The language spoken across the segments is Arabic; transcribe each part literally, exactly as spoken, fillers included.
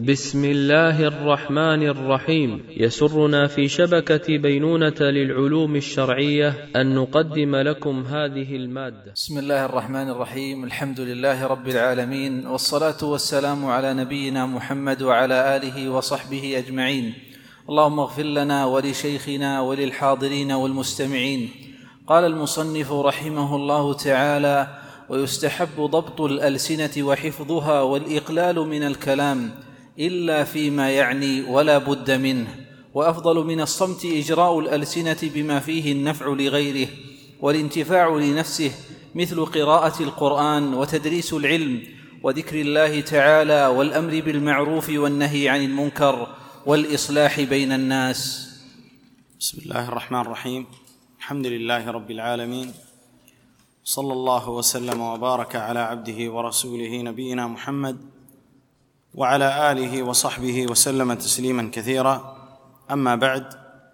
بسم الله الرحمن الرحيم. يسرنا في شبكة بينونة للعلوم الشرعية أن نقدم لكم هذه المادة. بسم الله الرحمن الرحيم. الحمد لله رب العالمين، والصلاة والسلام على نبينا محمد وعلى آله وصحبه أجمعين. اللهم اغفر لنا ولشيخنا وللحاضرين والمستمعين. قال المصنف رحمه الله تعالى: ويستحب ضبط الألسنة وحفظها والإقلال من الكلام إلا فيما يعني ولا بد منه، وأفضل من الصمت إجراء الألسنة بما فيه النفع لغيره والانتفاع لنفسه، مثل قراءة القرآن وتدريس العلم وذكر الله تعالى والأمر بالمعروف والنهي عن المنكر والإصلاح بين الناس. بسم الله الرحمن الرحيم. الحمد لله رب العالمين، صلى الله وسلم وبارك على عبده ورسوله نبينا محمد وعلى آله وصحبه وسلم تسليما كثيرا. أما بعد،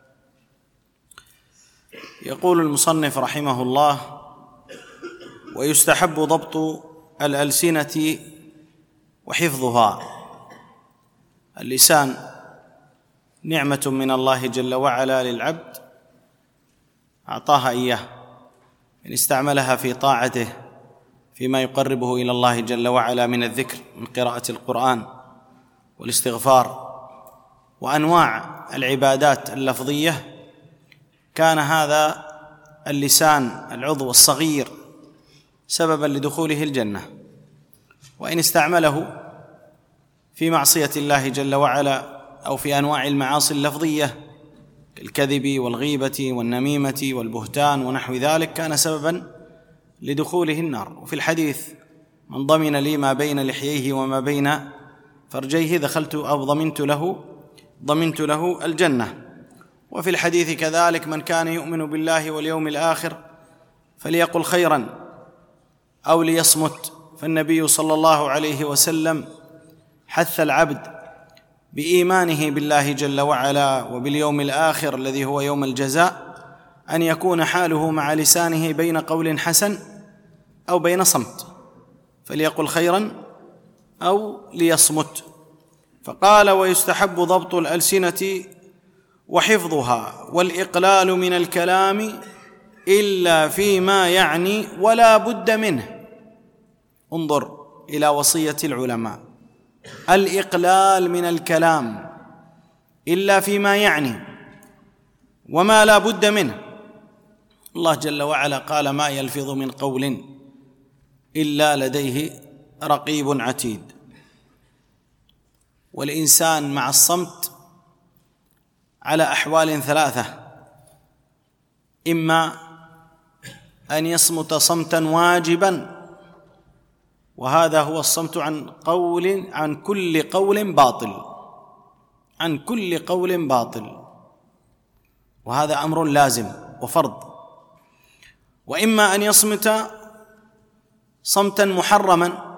يقول المصنف رحمه الله: ويستحب ضبط الألسنة وحفظها. اللسان نعمة من الله جل وعلا للعبد، أعطاها إياه إن استعملها في طاعته فيما يقربه إلى الله جل وعلا من الذكر، من قراءة القرآن والاستغفار وأنواع العبادات اللفظية. كان هذا اللسان العضو الصغير سببا لدخوله الجنة، وإن استعمله في معصية الله جل وعلا أو في أنواع المعاصي اللفظية كالكذب والغيبة والنميمة والبهتان ونحو ذلك كان سببا لدخوله النار. وفي الحديث: من ضمن لي ما بين لحييه وما بين فرجيه دخلت أو ضمنت له ضمنت له الجنة. وفي الحديث كذلك: من كان يؤمن بالله واليوم الآخر فليقل خيرا أو ليصمت. فالنبي صلى الله عليه وسلم حث العبد بإيمانه بالله جل وعلا وباليوم الآخر الذي هو يوم الجزاء أن يكون حاله مع لسانه بين قول حسن أو بين صمت، فليقل خيرا أو ليصمت. فقال: ويستحب ضبط الألسنة وحفظها والإقلال من الكلام إلا فيما يعني ولا بد منه. انظر إلى وصية العلماء: الإقلال من الكلام إلا فيما يعني وما لا بد منه. الله جل وعلا قال: ما يلفظ من قول إلا لديه رقيب عتيد. والإنسان مع الصمت على أحوال ثلاثة: إما أن يصمت صمتا واجبا، وهذا هو الصمت عن قول عن كل قول باطل عن كل قول باطل وهذا أمر لازم وفرض. وإما أن يصمت صمتا محرما،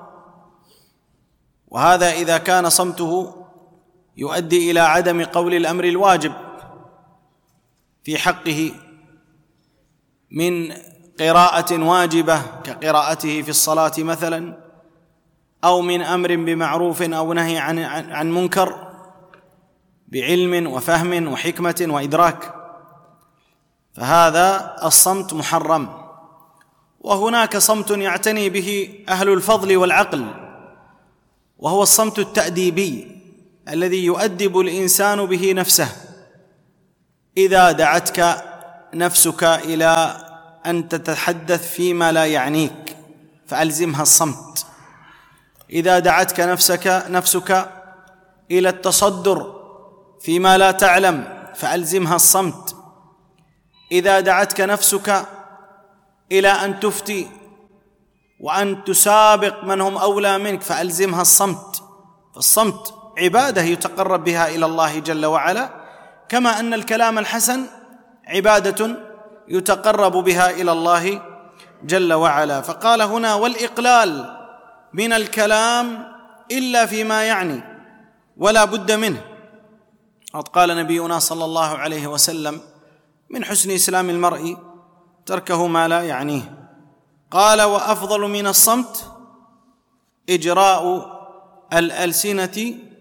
وهذا إذا كان صمته يؤدي إلى عدم قول الأمر الواجب في حقه من قراءة واجبة كقراءته في الصلاة مثلا، أو من أمر بمعروف أو نهي عن عن منكر بعلم وفهم وحكمة وإدراك، فهذا الصمت محرم. وهناك صمت يعتني به أهل الفضل والعقل، وهو الصمت التأديبي الذي يؤدب الإنسان به نفسه. إذا دعتك نفسك إلى أن تتحدث فيما لا يعنيك فألزمها الصمت. إذا دعتك نفسك نفسك إلى التصدر فيما لا تعلم فألزمها الصمت. إذا دعتك نفسك إلى أن تفتي وأن تسابق من هم أولى منك فألزمها الصمت. فالصمت عبادة يتقرب بها إلى الله جل وعلا، كما أن الكلام الحسن عبادة يتقرب بها إلى الله جل وعلا. فقال هنا: والإقلال من الكلام إلا فيما يعني ولا بد منه. قد قال نبينا صلى الله عليه وسلم: من حسن إسلام المرء تركه ما لا يعنيه. قال: وأفضل من الصمت إجراء الألسنة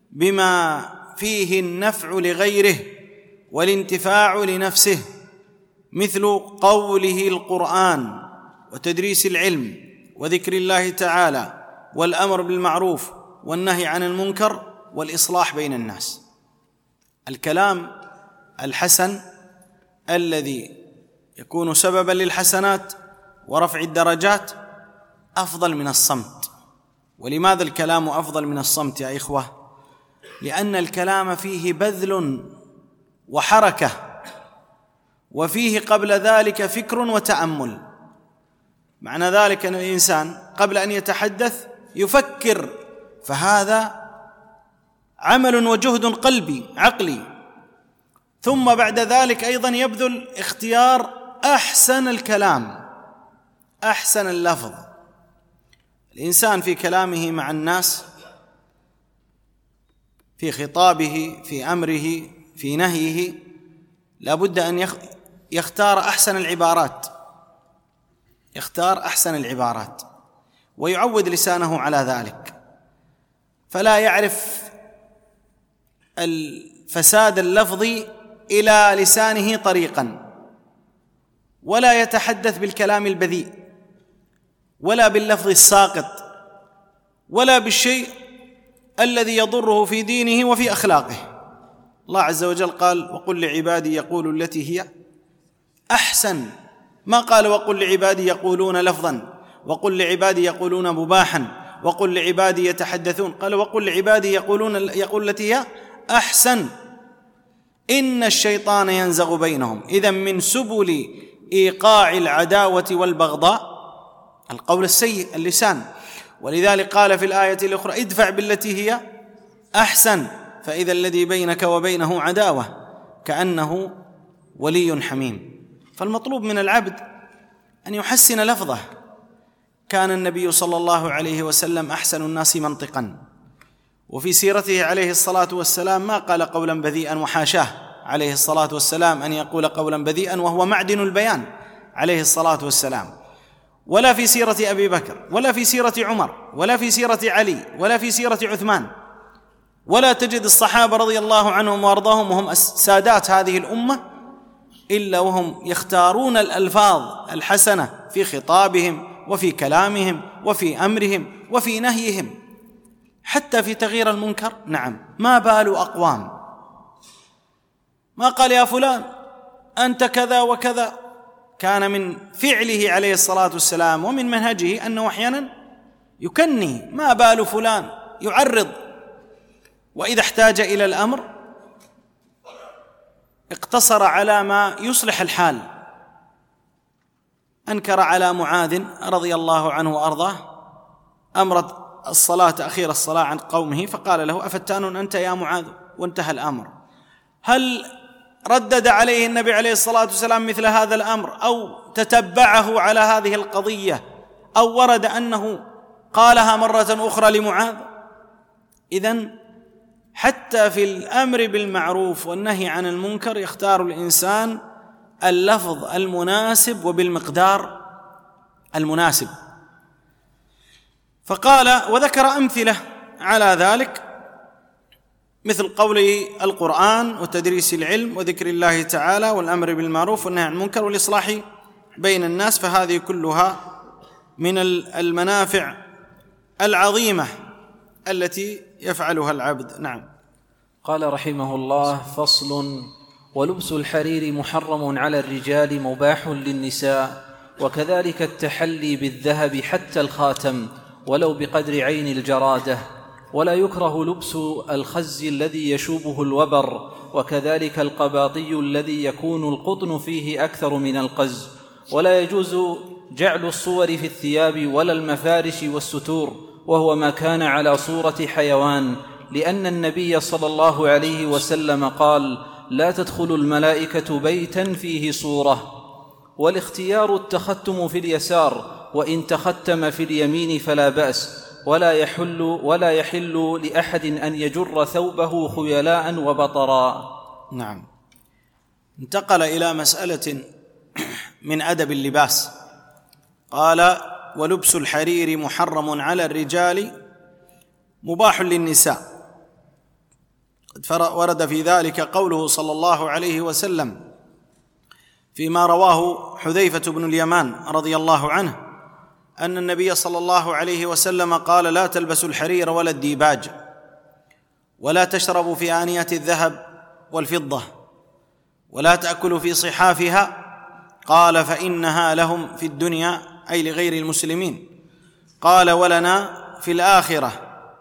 بما فيه النفع لغيره والانتفاع لنفسه، مثل قوله القرآن وتدريس العلم وذكر الله تعالى والأمر بالمعروف والنهي عن المنكر والإصلاح بين الناس. الكلام الحسن الذي يكون سببا للحسنات ورفع الدرجات أفضل من الصمت. ولماذا الكلام أفضل من الصمت يا إخوة؟ لأن الكلام فيه بذل وحركة، وفيه قبل ذلك فكر وتأمل. معنى ذلك أن الإنسان قبل أن يتحدث يفكر، فهذا عمل وجهد قلبي عقلي، ثم بعد ذلك أيضا يبذل اختيار أحسن الكلام، أحسن اللفظ. الإنسان في كلامه مع الناس، في خطابه، في أمره، في نهيه، لا بد أن يختار أحسن العبارات، يختار أحسن العبارات ويعود لسانه على ذلك، فلا يعرف الفساد اللفظي إلى لسانه طريقا، ولا يتحدث بالكلام البذيء ولا باللفظ الساقط ولا بالشيء الذي يضره في دينه وفي أخلاقه. الله عز وجل قال: وقل لعبادي يقولوا التي هي أحسن، ما قال وقل لعبادي يقولون لفظا، وقل لعبادي يقولون مباحا، وقل لعبادي يتحدثون، قال وقل لعبادي يقولون يقول التي هي أحسن إن الشيطان ينزغ بينهم. إذن من سبل إيقاع العداوة والبغضاء القول السيء، اللسان. ولذلك قال في الآية الأخرى: ادفع بالتي هي أحسن فإذا الذي بينك وبينه عداوة كأنه ولي حميم. فالمطلوب من العبد أن يحسن لفظه. كان النبي صلى الله عليه وسلم أحسن الناس منطقا، وفي سيرته عليه الصلاة والسلام ما قال قولا بذيئا، وحاشاه عليه الصلاة والسلام أن يقول قولا بذيئا وهو معدن البيان عليه الصلاة والسلام. ولا في سيرة أبي بكر، ولا في سيرة عمر، ولا في سيرة علي، ولا في سيرة عثمان، ولا تجد الصحابة رضي الله عنهم وأرضاهم وهم سادات هذه الأمة إلا وهم يختارون الألفاظ الحسنة في خطابهم وفي كلامهم وفي أمرهم وفي نهيهم، حتى في تغيير المنكر. نعم، ما بال أقوام ما قال يا فلان أنت كذا وكذا. كان من فعله عليه الصلاة والسلام ومن منهجه أنه أحيانا يكني، ما بال فلان، يعرض. وإذا احتاج إلى الأمر اقتصر على ما يصلح الحال. أنكر على معاذ رضي الله عنه وأرضاه أمر الصلاة، أخير الصلاة عن قومه، فقال له: أفتان أنت يا معاذ؟ وانتهى الأمر. هل ردد عليه النبي عليه الصلاة والسلام مثل هذا الأمر، أو تتبعه على هذه القضية، أو ورد أنه قالها مرة أخرى لمعاذ؟ إذن حتى في الأمر بالمعروف والنهي عن المنكر يختار الإنسان اللفظ المناسب وبالمقدار المناسب. فقال وذكر أمثلة على ذلك، مثل قوله القرآن وتدريس العلم وذكر الله تعالى والأمر بالمعروف والنهي عن المنكر والإصلاح بين الناس، فهذه كلها من المنافع العظيمة التي يفعلها العبد. نعم. قال رحمه الله: فصل: ولبس الحرير محرم على الرجال مباح للنساء، وكذلك التحلي بالذهب حتى الخاتم ولو بقدر عين الجرادة، ولا يكره لبس الخز الذي يشوبه الوبر، وكذلك القباطي الذي يكون القطن فيه أكثر من القز، ولا يجوز جعل الصور في الثياب ولا المفارش والستور، وهو ما كان على صورة حيوان، لأن النبي صلى الله عليه وسلم قال: لا تدخل الملائكة بيتا فيه صورة. والاختيار التختم في اليسار، وإن تختم في اليمين فلا بأس، ولا يحل, ولا يحل لأحد أن يجر ثوبه خيلاء وبطرا. نعم. انتقل إلى مسألة من أدب اللباس، قال: ولبس الحرير محرم على الرجال مباح للنساء. قد ورد في ذلك قوله صلى الله عليه وسلم فيما رواه حذيفة بن اليمان رضي الله عنه أن النبي صلى الله عليه وسلم قال: لا تلبسوا الحرير ولا الديباج، ولا تشربوا في آنية الذهب والفضة، ولا تأكلوا في صحافها. قال: فإنها لهم في الدنيا، أي لغير المسلمين. قال: ولنا في الآخرة.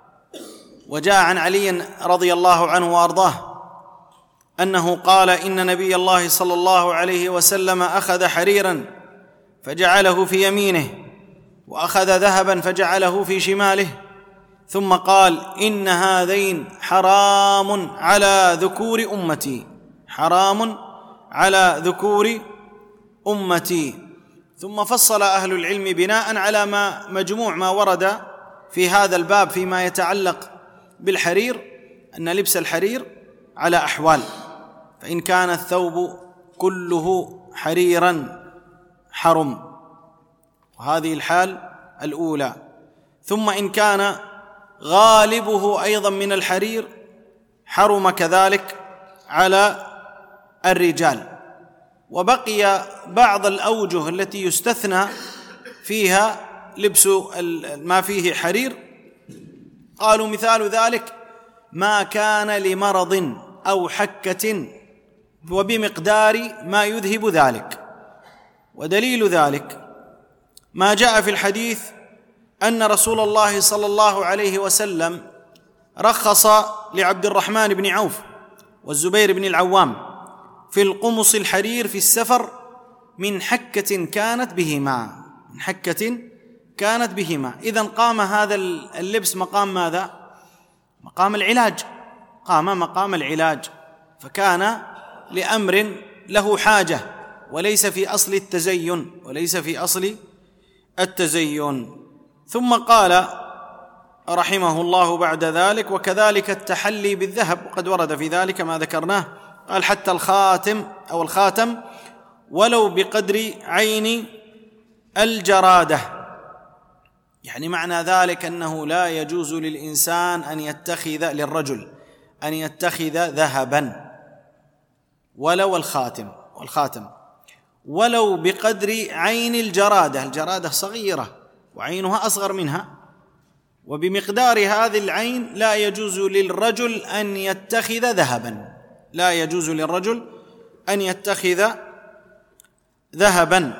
وجاء عن علي رضي الله عنه وأرضاه أنه قال: إن نبي الله صلى الله عليه وسلم أخذ حريرا فجعله في يمينه، وأخذ ذهبا فجعله في شماله، ثم قال: إن هذين حرام على ذكور أمتي، حرام على ذكور أمتي. ثم فصل أهل العلم بناء على ما مجموع ما ورد في هذا الباب فيما يتعلق بالحرير أن لبس الحرير على أحوال، فإن كان الثوب كله حريرا حرم، وهذه الحال الأولى. ثم إن كان غالبه أيضا من الحرير حرم كذلك على الرجال. وبقي بعض الأوجه التي يستثنى فيها لبس ما فيه حرير. قالوا مثال ذلك ما كان لمرض أو حكة وبمقدار ما يذهب ذلك. ودليل ذلك ما جاء في الحديث أن رسول الله صلى الله عليه وسلم رخص لعبد الرحمن بن عوف والزبير بن العوام في القمص الحرير في السفر من حكة كانت بهما، من حكة كانت بهما. إذن قام هذا اللبس مقام ماذا؟ مقام العلاج، قام مقام العلاج، فكان لأمر له حاجة، وليس في أصل التزين، وليس في أصل التزين. ثم قال رحمه الله بعد ذلك: وكذلك التحلي بالذهب، وقد ورد في ذلك ما ذكرناه. قال: حتى الخاتم أو الخاتم ولو بقدر عين الجرادة. يعني معنى ذلك أنه لا يجوز للإنسان أن يتخذ للرجل أن يتخذ ذهبا ولو الخاتم والخاتم ولو بقدر عين الجرادة. الجرادة صغيرة وعينها أصغر منها، وبمقدار هذه العين لا يجوز للرجل أن يتخذ ذهبا، لا يجوز للرجل أن يتخذ ذهبا.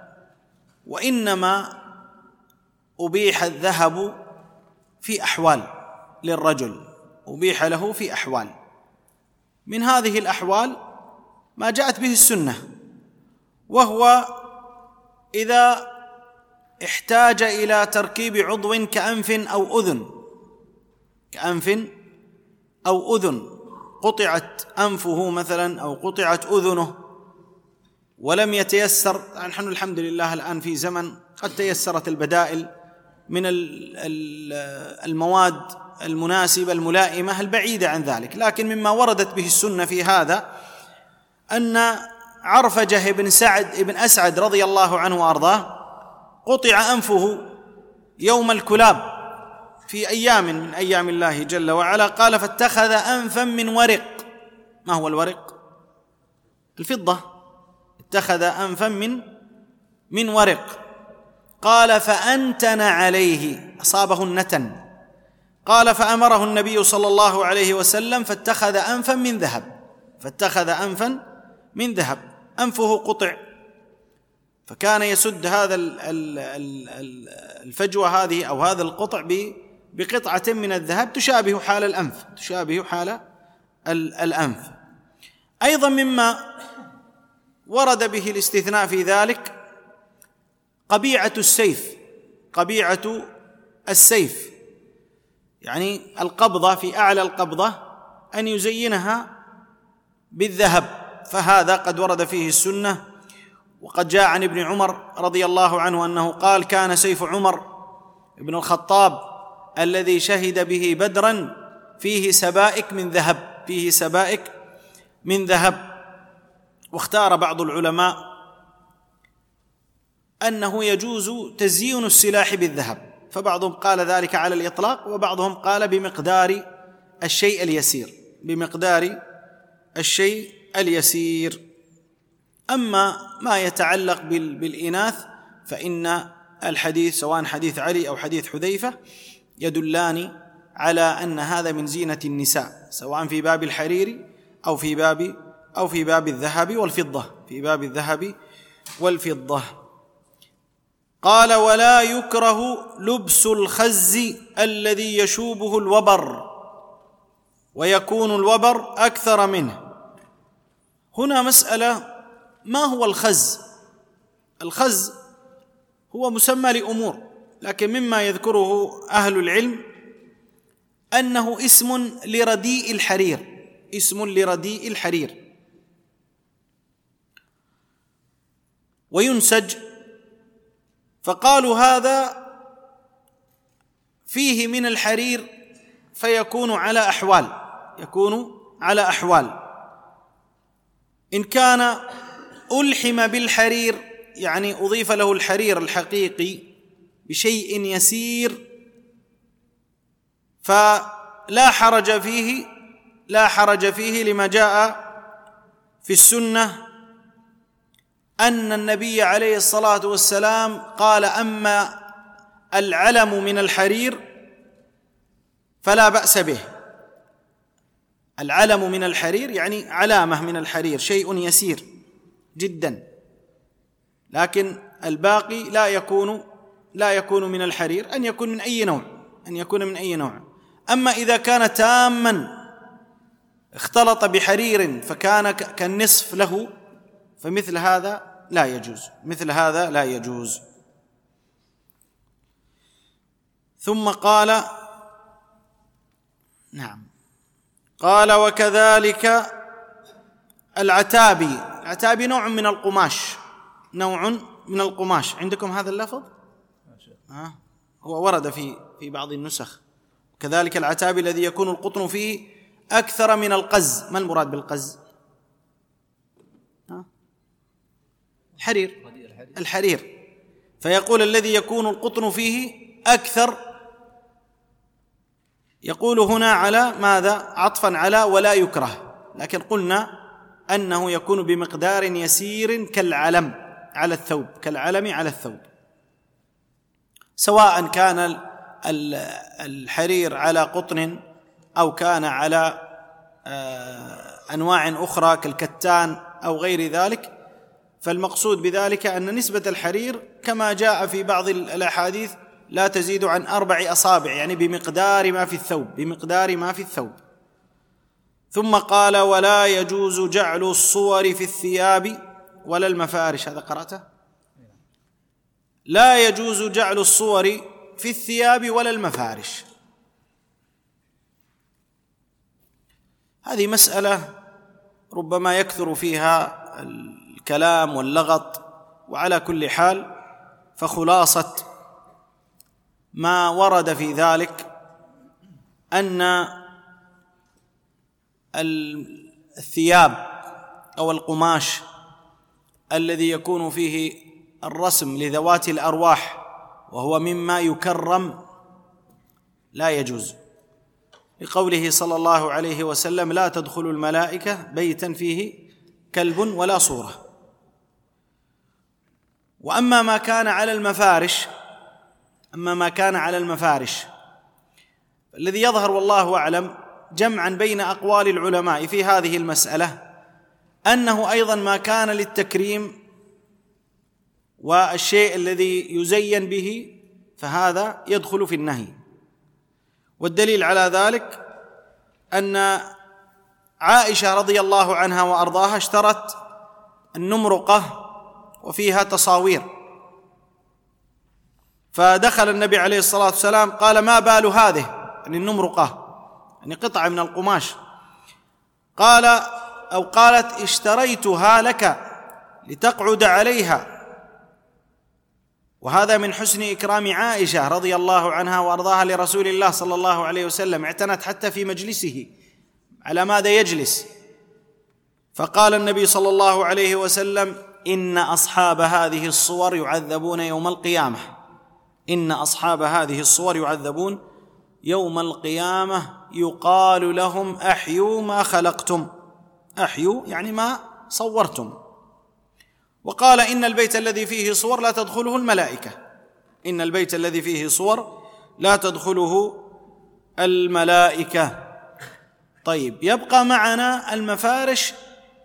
وإنما أبيح الذهب في أحوال للرجل، أبيح له في أحوال. من هذه الأحوال ما جاءت به السنة، وهو إذا احتاج إلى تركيب عضو كأنف أو أذن، كأنف أو أذن، قطعت أنفه مثلا أو قطعت أذنه ولم يتيسر. نحن الحمد لله الآن في زمن قد تيسرت البدائل من المواد المناسبة الملائمة البعيدة عن ذلك، لكن مما وردت به السنة في هذا أن عرفجة بن سعد بن أسعد رضي الله عنه وأرضاه قطع أنفه يوم الكلاب في أيام من أيام الله جل وعلا. قال: فاتخذ أنفا من ورق. ما هو الورق؟ الفضة. اتخذ أنفا من من ورق. قال: فأنتن عليه، أصابه النتن. قال: فأمره النبي صلى الله عليه وسلم فاتخذ أنفا من ذهب، فاتخذ أنفا من ذهب، أنفه قطع، فكان يسد هذا الفجوة هذه أو هذا القطع بقطعة من الذهب تشابه حال الأنف، تشابه حال الأنف. أيضا مما ورد به الاستثناء في ذلك قبيعة السيف، قبيعة السيف، يعني القبضة في أعلى القبضة أن يزينها بالذهب، فهذا قد ورد فيه السنة. وقد جاء عن ابن عمر رضي الله عنه أنه قال: كان سيف عمر بن الخطاب الذي شهد به بدرا فيه سبائك من ذهب، فيه سبائك من ذهب. واختار بعض العلماء أنه يجوز تزيين السلاح بالذهب، فبعضهم قال ذلك على الإطلاق، وبعضهم قال بمقدار الشيء اليسير، بمقدار الشيء اليسير. أما ما يتعلق بالإناث فإن الحديث سواء حديث علي أو حديث حذيفة يدلان على أن هذا من زينة النساء، سواء في باب الحرير أو في باب أو في باب الذهب والفضة، في باب الذهب والفضة. قال: ولا يكره لبس الخز الذي يشوبه الوبر ويكون الوبر أكثر منه. هنا مسألة: ما هو الخز؟ الخز هو مسمى لأمور، لكن مما يذكره أهل العلم أنه اسم لرديء الحرير، اسم لرديء الحرير، وينسج. فقالوا هذا فيه من الحرير فيكون على أحوال، يكون على أحوال. إن كان ألحم بالحرير يعني أضيف له الحرير الحقيقي بشيء يسير فلا حرج فيه، لا حرج فيه لما جاء في السنة أن النبي عليه الصلاة والسلام قال: أما العلم من الحرير فلا بأس به. العلم من الحرير يعني علامة من الحرير، شيء يسير جدا، لكن الباقي لا يكون لا يكون من الحرير، أن يكون من أي نوع، أن يكون من أي نوع. أما إذا كان تاما اختلط بحرير فكان كالنصف له فمثل هذا لا يجوز، مثل هذا لا يجوز. ثم قال: نعم، قال: وكذلك العتابي. العتابي نوع من القماش، نوع من القماش. عندكم هذا اللفظ؟ آه. هو ورد في في بعض النسخ. كذلك العتابي الذي يكون القطن فيه أكثر من القز. ما المراد بالقز؟ آه. الحرير، الحرير. فيقول الذي يكون القطن فيه أكثر، يقول هنا على ماذا؟ عطفا على ولا يكره، لكن قلنا أنه يكون بمقدار يسير كالعلم على الثوب، كالعلم على الثوب، سواء كان الحرير على قطن أو كان على أنواع أخرى كالكتان أو غير ذلك. فالمقصود بذلك أن نسبة الحرير كما جاء في بعض الأحاديث لا تزيد عن أربع أصابع، يعني بمقدار ما في الثوب، بمقدار ما في الثوب. ثم قال: ولا يجوز جعل الصور في الثياب ولا المفارش. هذا قرأته؟ لا يجوز جعل الصور في الثياب ولا المفارش. هذه مسألة ربما يكثر فيها الكلام واللغط، وعلى كل حال فخلاصة ما ورد في ذلك أن الثياب أو القماش الذي يكون فيه الرسم لذوات الأرواح وهو مما يكرم لا يجوز، لقوله صلى الله عليه وسلم: لا تدخل الملائكة بيتا فيه كلب ولا صورة. وأما ما كان على المفارش أما ما كان على المفارش الذي يظهر والله أعلم جمعا بين أقوال العلماء في هذه المسألة أنه أيضا ما كان للتكريم والشيء الذي يزين به فهذا يدخل في النهي. والدليل على ذلك أن عائشة رضي الله عنها وأرضاها اشترت النمرقة وفيها تصاوير، فدخل النبي عليه الصلاة والسلام قال: ما بال هذه؟ يعني النمرقة، يعني قطعة من القماش. قال أو قالت: اشتريتها لك لتقعد عليها. وهذا من حسن إكرام عائشة رضي الله عنها وأرضاها لرسول الله صلى الله عليه وسلم، اعتنت حتى في مجلسه على ماذا يجلس. فقال النبي صلى الله عليه وسلم: إن أصحاب هذه الصور يعذبون يوم القيامة، إن أصحاب هذه الصور يعذبون يوم القيامة يقال لهم أحيوا ما خلقتم، أحيوا يعني ما صورتم. وقال إن البيت الذي فيه صور لا تدخله الملائكة، إن البيت الذي فيه صور لا تدخله الملائكة. طيب، يبقى معنا المفارش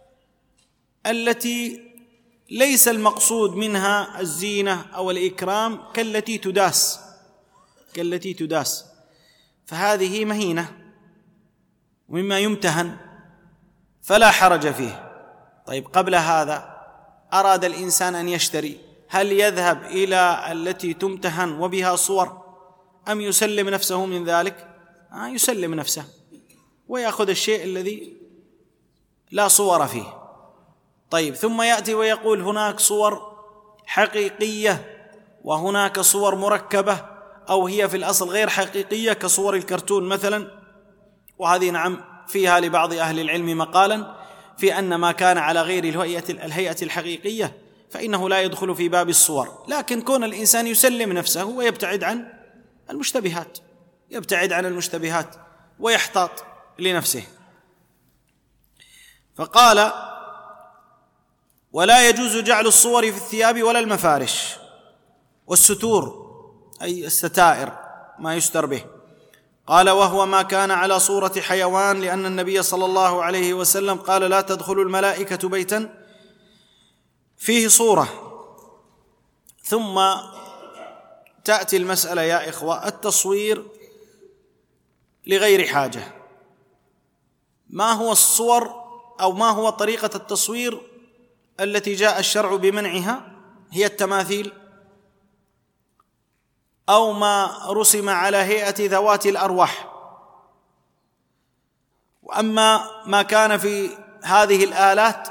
التي ليس المقصود منها الزينة أو الإكرام كالتي تداس كالتي تداس فهذه مهينة ومما يمتهن فلا حرج فيه. طيب، قبل هذا أراد الإنسان أن يشتري، هل يذهب إلى التي تمتهن وبها صور أم يسلم نفسه من ذلك؟ آه يسلم نفسه ويأخذ الشيء الذي لا صور فيه. طيب، ثم يأتي ويقول هناك صور حقيقية وهناك صور مركبة أو هي في الأصل غير حقيقية كصور الكرتون مثلا، وهذه نعم فيها لبعض أهل العلم مقالا في أن ما كان على غير الهيئة الحقيقية فإنه لا يدخل في باب الصور. لكن كون الإنسان يسلم نفسه ويبتعد عن المشتبهات يبتعد عن المشتبهات ويحتاط لنفسه. فقال: ولا يجوز جعل الصور في الثياب ولا المفارش والستور، أي الستائر ما يستر به. قال: وهو ما كان على صورة حيوان، لأن النبي صلى الله عليه وسلم قال: لا تدخل الملائكة بيتا فيه صورة. ثم تأتي المسألة يا إخوة، التصوير لغير حاجة. ما هو الصور أو ما هو طريقة التصوير التي جاء الشرع بمنعها؟ هي التماثيل أو ما رسم على هيئة ذوات الأرواح. وأما ما كان في هذه الآلات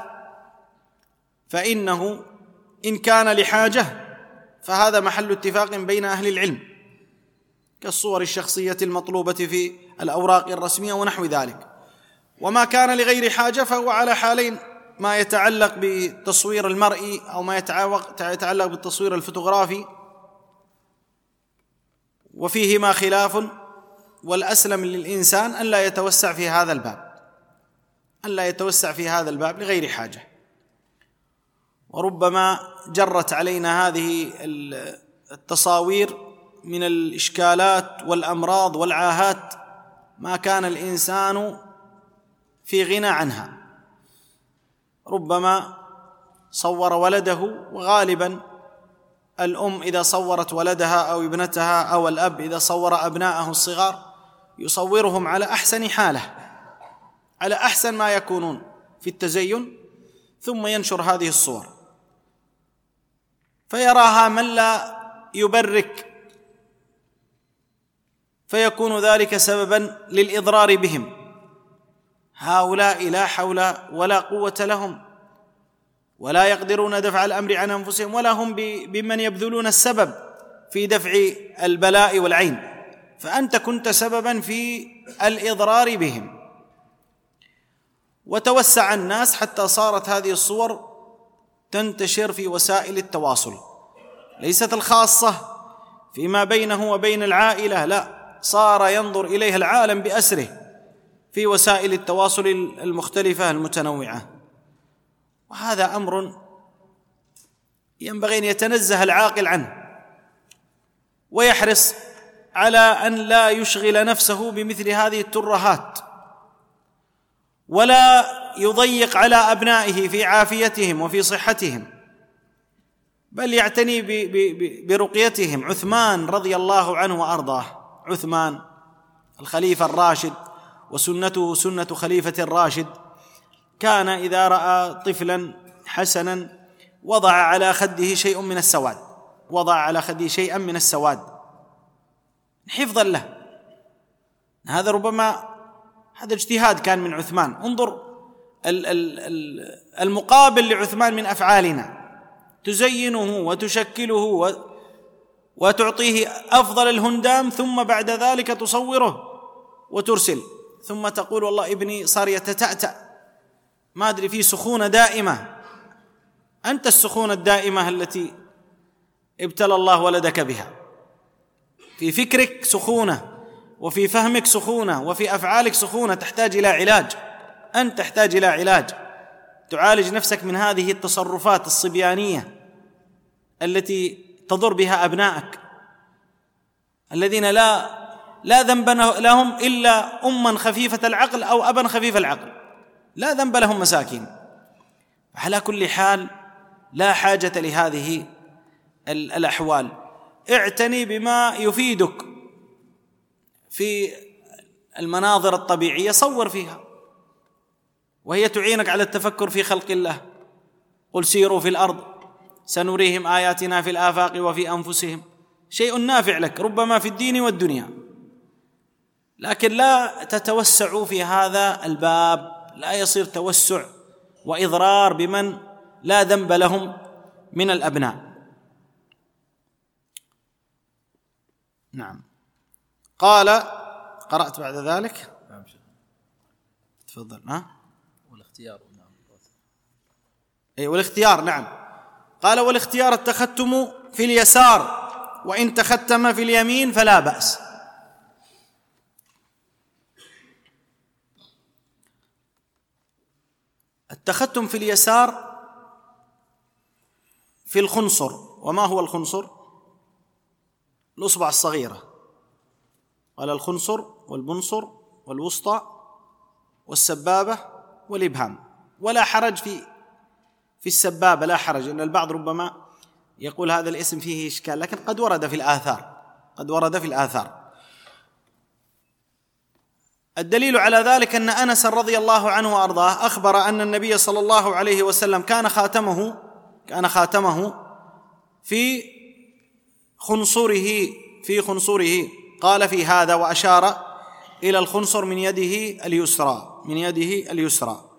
فإنه إن كان لحاجة فهذا محل اتفاق بين أهل العلم، كالصور الشخصية المطلوبة في الأوراق الرسمية ونحو ذلك. وما كان لغير حاجة فهو على حالين: ما يتعلق بالتصوير المرئي أو ما يتعلق بالتصوير الفوتوغرافي، وفيهما خلاف، والأسلم للإنسان أن لا يتوسع في هذا الباب أن لا يتوسع في هذا الباب لغير حاجة. وربما جرت علينا هذه التصاوير من الإشكالات والأمراض والعاهات ما كان الإنسان في غنى عنها. ربما صور ولده، وغالبا الأم إذا صورت ولدها أو ابنتها أو الأب إذا صور أبناءه الصغار يصورهم على أحسن حالة، على أحسن ما يكونون في التزين، ثم ينشر هذه الصور فيراها من لا يبرك، فيكون ذلك سببا للإضرار بهم. هؤلاء لا حول ولا قوة لهم، ولا يقدرون دفع الأمر عن أنفسهم، ولا هم بمن يبذلون السبب في دفع البلاء والعين، فأنت كنت سببا في الإضرار بهم. وتوسع الناس حتى صارت هذه الصور تنتشر في وسائل التواصل، ليست الخاصة فيما بينه وبين العائلة، لا، صار ينظر إليها العالم بأسره في وسائل التواصل المختلفة المتنوعة. وهذا أمر ينبغي أن يتنزه العاقل عنه ويحرص على أن لا يشغل نفسه بمثل هذه الترهات، ولا يضيق على أبنائه في عافيتهم وفي صحتهم، بل يعتني برقيتهم. عثمان رضي الله عنه وأرضاه، عثمان الخليفة الراشد وسنته سنة خليفة الراشد، كان إذا رأى طفلا حسنا وضع على خده شيء من السواد وضع على خده شيئا من السواد حفظا له. هذا ربما هذا اجتهاد كان من عثمان. انظر المقابل لعثمان من أفعالنا، تزينه وتشكله وتعطيه أفضل الهندام، ثم بعد ذلك تصوره وترسل، ثم تقول والله ابني صار يتتأتأ، ما أدري فيه سخونة دائمة. أنت السخونة الدائمة التي ابتلى الله ولدك بها، في فكرك سخونة، وفي فهمك سخونة، وفي أفعالك سخونة، تحتاج إلى علاج. أنت تحتاج إلى علاج، تعالج نفسك من هذه التصرفات الصبيانية التي تضر بها أبنائك الذين لا لا ذنب لهم إلا أما خفيفة العقل أو أبا خفيف العقل، لا ذنب لهم مساكين. على كل حال لا حاجة لهذه الأحوال. اعتني بما يفيدك في المناظر الطبيعية، صور فيها وهي تعينك على التفكر في خلق الله. قل سيروا في الأرض سنريهم آياتنا في الآفاق وفي أنفسهم، شيء نافع لك ربما في الدين والدنيا، لكن لا تتوسعوا في هذا الباب، لا يصير توسع وإضرار بمن لا ذنب لهم من الأبناء. نعم. قال قرأت بعد ذلك. نعم. تفضل. ها والاختيار. نعم. أي والاختيار. نعم. قال والاختيار التختم في اليسار، وإن تختم في اليمين فلا بأس. التختم في اليسار في الخنصر. وما هو الخنصر؟ الأصبع الصغيرة، قال الخنصر والبنصر والوسطى والسبابة والإبهام. ولا حرج في في السبابة، لا حرج، إن البعض ربما يقول هذا الاسم فيه إشكال، لكن قد ورد في الآثار، قد ورد في الآثار. الدليل على ذلك أن أنس رضي الله عنه وأرضاه أخبر أن النبي صلى الله عليه وسلم كان خاتمه كان خاتمه في خنصره في خنصره قال في هذا، وأشار إلى الخنصر من يده اليسرى من يده اليسرى.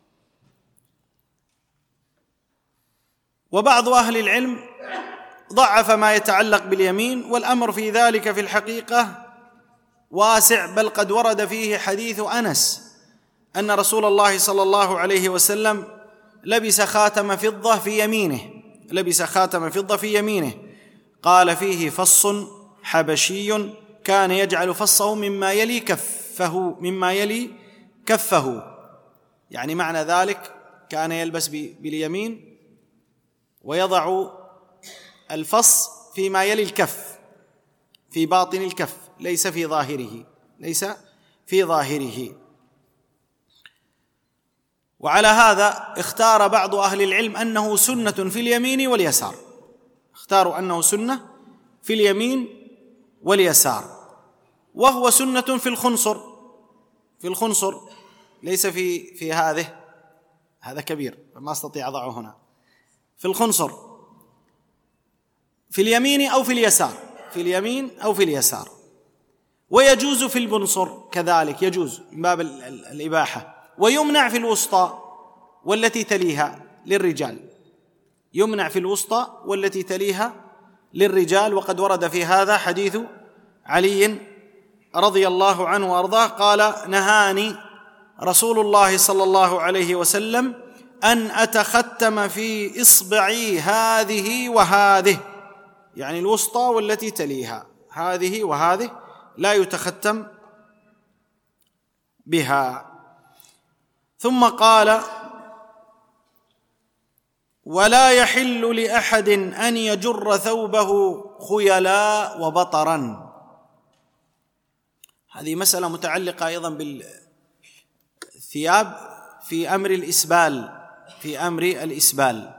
وبعض أهل العلم ضعف ما يتعلق باليمين، والأمر في ذلك في الحقيقة واسع، بل قد ورد فيه حديث أنس أن رسول الله صلى الله عليه وسلم لبس خاتم فضة في يمينه لبس خاتم فضة في يمينه قال فيه فص حبشي كان يجعل فصه مما يلي كفه مما يلي كفه يعني معنى ذلك كان يلبس باليمين ويضع الفص فيما يلي الكف، في باطن الكف، ليس في ظاهره ليس في ظاهره. وعلى هذا اختار بعض أهل العلم أنه سنة في اليمين واليسار، اختاروا أنه سنة في اليمين واليسار، وهو سنة في الخنصر في الخنصر ليس في في هذه هذا كبير ما استطيع أضعه هنا، في الخنصر في اليمين أو في اليسار في اليمين أو في اليسار. ويجوز في البنصر كذلك، يجوز من باب الإباحة. ويمنع في الوسطى والتي تليها للرجال، يمنع في الوسطى والتي تليها للرجال. وقد ورد في هذا حديث علي رضي الله عنه وأرضاه قال نهاني رسول الله صلى الله عليه وسلم أن أتختم في إصبعي هذه وهذه، يعني الوسطى والتي تليها، هذه وهذه لا يتختم بها. ثم قال ولا يحل لأحد أن يجر ثوبه خيلاء وبطرا. هذه مسألة متعلقة أيضا بالثياب في أمر الإسبال في أمر الإسبال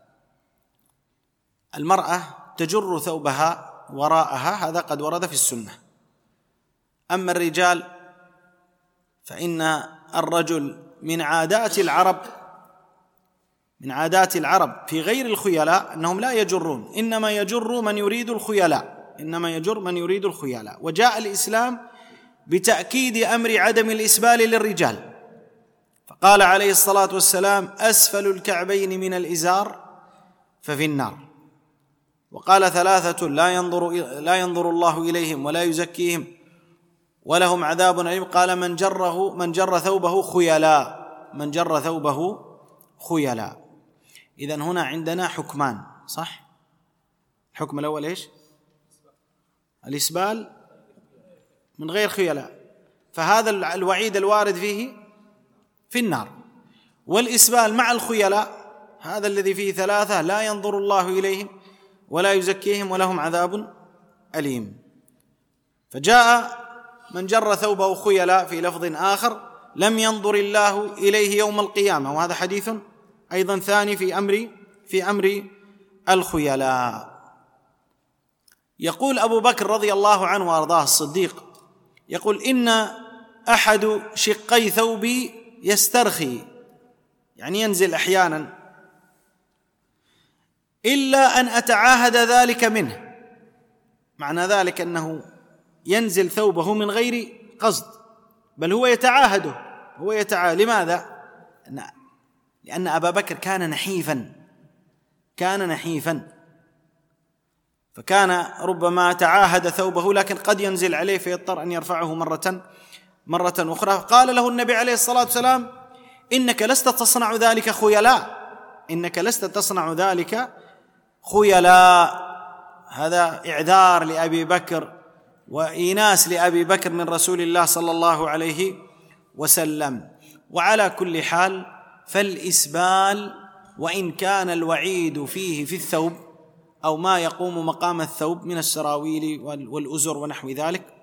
المرأة تجر ثوبها وراءها، هذا قد ورد في السنة. أما الرجال فإن الرجل من عادات العرب من عادات العرب في غير الخيلاء أنهم لا يجرون، إنما يجر من يريد الخيلاء إنما يجر من يريد الخيلاء. وجاء الإسلام بتأكيد أمر عدم الإسبال للرجال، فقال عليه الصلاة والسلام أسفل الكعبين من الإزار ففي النار. وقال ثلاثة لا ينظر لا ينظر الله إليهم ولا يزكيهم ولهم عذاب أليم، قال من جره من جر ثوبه خيلاء من جر ثوبه خيلاء. إذن هنا عندنا حكمان، صح؟ الحكم الأول إيش؟ الإسبال من غير خيلاء، فهذا الوعيد الوارد فيه في النار. والإسبال مع الخيلاء هذا الذي فيه ثلاثة لا ينظر الله إليهم ولا يزكيهم ولهم عذاب أليم. فجاء من جر ثوبه خيلاء في لفظ آخر لم ينظر الله إليه يوم القيامة، وهذا حديث أيضا ثاني في أمر في أمر الخيلاء. يقول أبو بكر رضي الله عنه وأرضاه الصديق، يقول: إن أحد شقي ثوبي يسترخي، يعني ينزل أحيانا، إلا أن أتعاهد ذلك منه. معنى ذلك أنه ينزل ثوبه من غير قصد، بل هو يتعاهده، هو يتعاهد. لماذا؟ لأن أبا بكر كان نحيفا، كان نحيفا، فكان ربما تعاهد ثوبه لكن قد ينزل عليه فيضطر أن يرفعه مرة مرة أخرى. قال له النبي عليه الصلاة والسلام: إنك لست تصنع ذلك خيلاء، إنك لست تصنع ذلك خيلاء. هذا إعذار لأبي بكر وإيناس لأبي بكر من رسول الله صلى الله عليه وسلم. وعلى كل حال فالإسبال وإن كان الوعيد فيه في الثوب أو ما يقوم مقام الثوب من السراويل والأزر ونحو ذلك،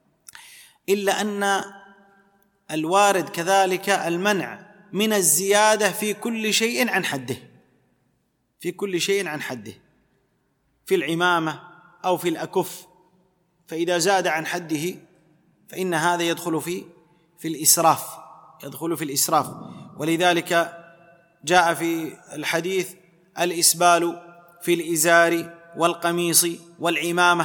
إلا أن الوارد كذلك المنع من الزيادة في كل شيء عن حده، في كل شيء عن حده، في العمامة أو في الأكف، فإذا زاد عن حده فإن هذا يدخل في في الإسراف، يدخل في الإسراف. ولذلك جاء في الحديث: الإسبال في الإزار والقميص والعمامة،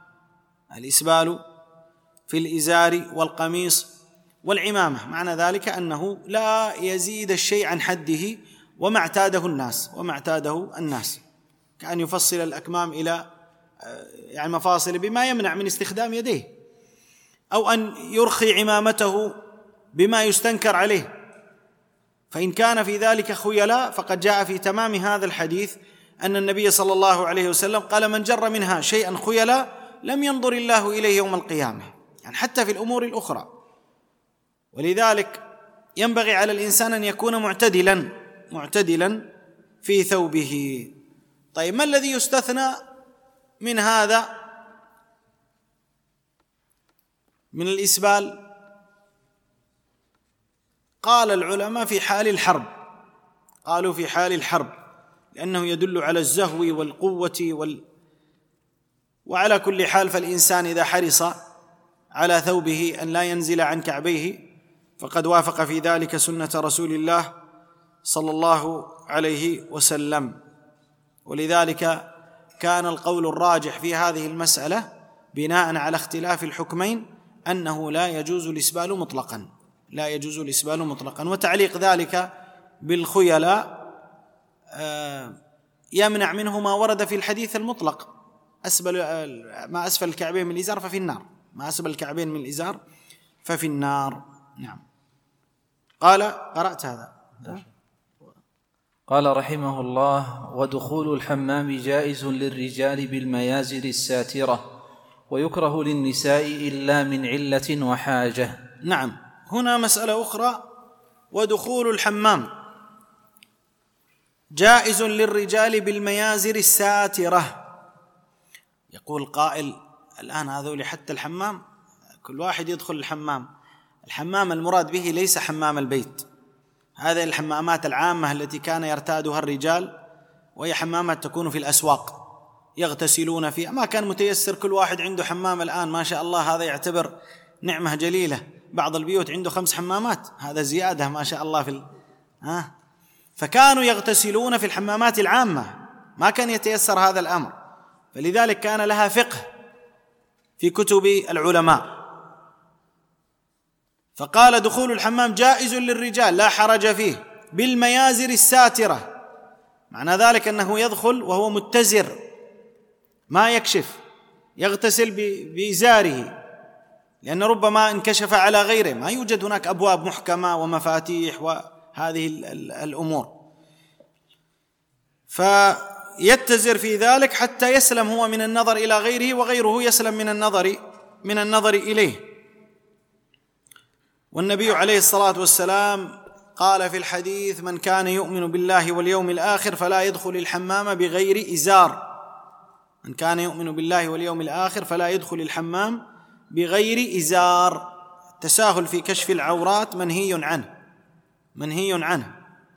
الإسبال في الإزار والقميص والعمامة، معنى ذلك أنه لا يزيد الشيء عن حده وما اعتاده الناس وما اعتاده الناس كأن يفصل الأكمام إلى يعني مفاصل بما يمنع من استخدام يديه، أو أن يرخي عمامته بما يستنكر عليه. فإن كان في ذلك خيلاء فقد جاء في تمام هذا الحديث أن النبي صلى الله عليه وسلم قال: من جر منها شيئا خيلاء لم ينظر الله إليه يوم القيامة، يعني حتى في الأمور الأخرى. ولذلك ينبغي على الإنسان أن يكون معتدلا معتدلا في ثوبه. طيب، ما الذي يستثنى من هذا من الإسبال؟ قال العلماء في حال الحرب، قالوا في حال الحرب لأنه يدل على الزهو والقوة وال... وعلى كل حال فالإنسان إذا حرص على ثوبه أن لا ينزل عن كعبيه فقد وافق في ذلك سنة رسول الله صلى الله عليه وسلم. ولذلك كان القول الراجح في هذه المسألة بناء على اختلاف الحكمين أنه لا يجوز الإسبال مطلقا، لا يجوز الإسبال مطلقا. وتعليق ذلك بالخيلاء يمنع منه ما ورد في الحديث المطلق: أسبل ما أسفل الكعبين من الإزار ففي النار، ما أسفل الكعبين من الإزار ففي النار. نعم. قال: قرأت هذا. قال رحمه الله: ودخول الحمام جائز للرجال بالميازر الساترة، ويكره للنساء إلا من علة وحاجة. نعم، هنا مسألة أخرى: ودخول الحمام جائز للرجال بالميازر الساترة. يقول قائل: الآن هذول حتى الحمام كل واحد يدخل الحمام، الحمام المراد به ليس حمام البيت، هذه الحمامات العامة التي كان يرتادها الرجال، وهي حمامات تكون في الأسواق يغتسلون فيها، ما كان متيسر كل واحد عنده حمام. الآن ما شاء الله هذا يعتبر نعمة جليلة، بعض البيوت عنده خمس حمامات، هذا زيادة ما شاء الله في ال... ها؟ فكانوا يغتسلون في الحمامات العامة، ما كان يتيسر هذا الأمر، فلذلك كان لها فقه في كتب العلماء. فقال: دخول الحمام جائز للرجال لا حرج فيه بالميازر الساترة، معنى ذلك أنه يدخل وهو متزر ما يكشف، يغتسل بإزاره، لأن ربما انكشف على غيره، ما يوجد هناك أبواب محكمة ومفاتيح وهذه الأمور، فيتزر في ذلك حتى يسلم هو من النظر إلى غيره وغيره يسلم من النظر من النظر إليه. والنبي عليه الصلاة والسلام قال في الحديث: من كان يؤمن بالله واليوم الآخر فلا يدخل الحمام بغير إزار. من كان يؤمن بالله واليوم الآخر فلا يدخل الحمام بغير إزار. التساهل في كشف العورات منهي عنه منهي عنه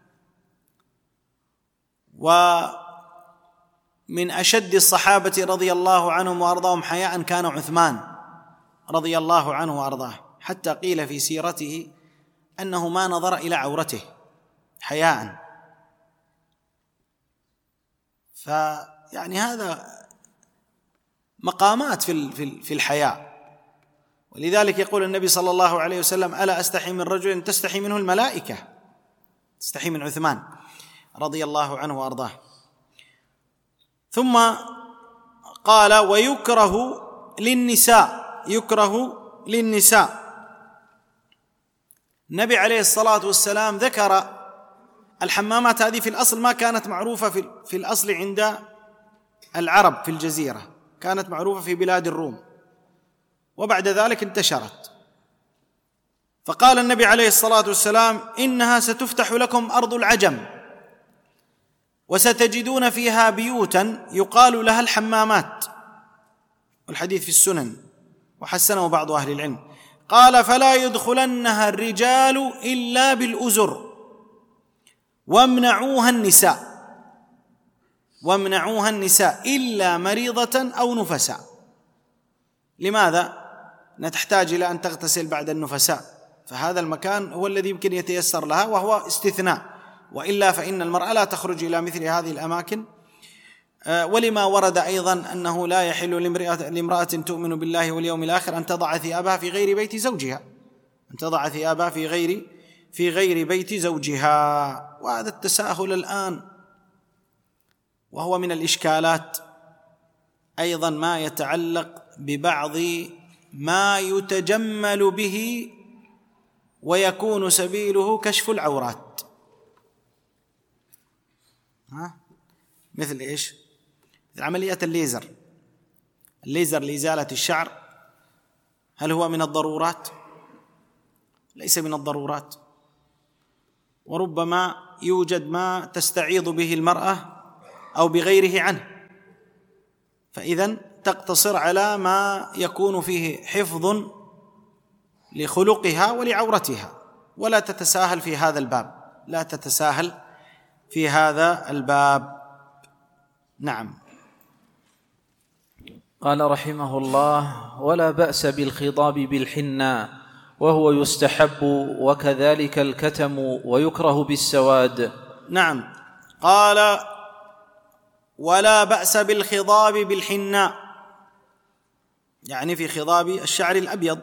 ومن أشد الصحابة رضي الله عنهم وأرضاهم حياء كان عثمان رضي الله عنه وأرضاه، حتى قيل في سيرته أنه ما نظر إلى عورته حياء. فيعني هذا مقامات في في الحياء. ولذلك يقول النبي صلى الله عليه وسلم: ألا أستحي من رجل تستحي منه الملائكة. تستحي من عثمان رضي الله عنه وأرضاه. ثم قال: ويكره للنساء. يكره للنساء. النبي عليه الصلاة والسلام ذكر الحمامات هذه في الأصل ما كانت معروفة في, في الأصل عند العرب في الجزيرة، كانت معروفة في بلاد الروم، وبعد ذلك انتشرت. فقال النبي عليه الصلاة والسلام: إنها ستفتح لكم أرض العجم وستجدون فيها بيوتا يقال لها الحمامات. والحديث في السنن وحسنه بعض أهل العلم. قال: فلا يدخلنها الرجال إلا بالأزر وامنعوها النساء وامنعوها النساء إلا مريضة أو نفساء. لماذا؟ تحتاج إلى أن تغتسل بعد النفساء، فهذا المكان هو الذي يمكن يتيسر لها، وهو استثناء، وإلا فإن المرأة لا تخرج إلى مثل هذه الأماكن. ولما ورد أيضا أنه لا يحل لامرأة تؤمن بالله واليوم الآخر أن تضع ثيابها في غير بيت زوجها أن تضع ثيابها في غير في غير بيت زوجها. وهذا التساهل الآن وهو من الإشكالات أيضا ما يتعلق ببعض ما يتجمل به ويكون سبيله كشف العورات. ها؟ مثل إيش؟ مثل عمليات الليزر. الليزر لإزالة الشعر، هل هو من الضرورات؟ ليس من الضرورات، وربما يوجد ما تستعيض به المرأة أو بغيره عنه، فإذن تقتصر على ما يكون فيه حفظ لخلقها ولعورتها، ولا تتساهل في هذا الباب لا تتساهل في هذا الباب. نعم. قال رحمه الله: ولا بأس بالخضاب بالحناء وهو يستحب، وكذلك الكتم، ويكره بالسواد. نعم. قال: ولا بأس بالخضاب بالحناء، يعني في خضاب الشعر الأبيض.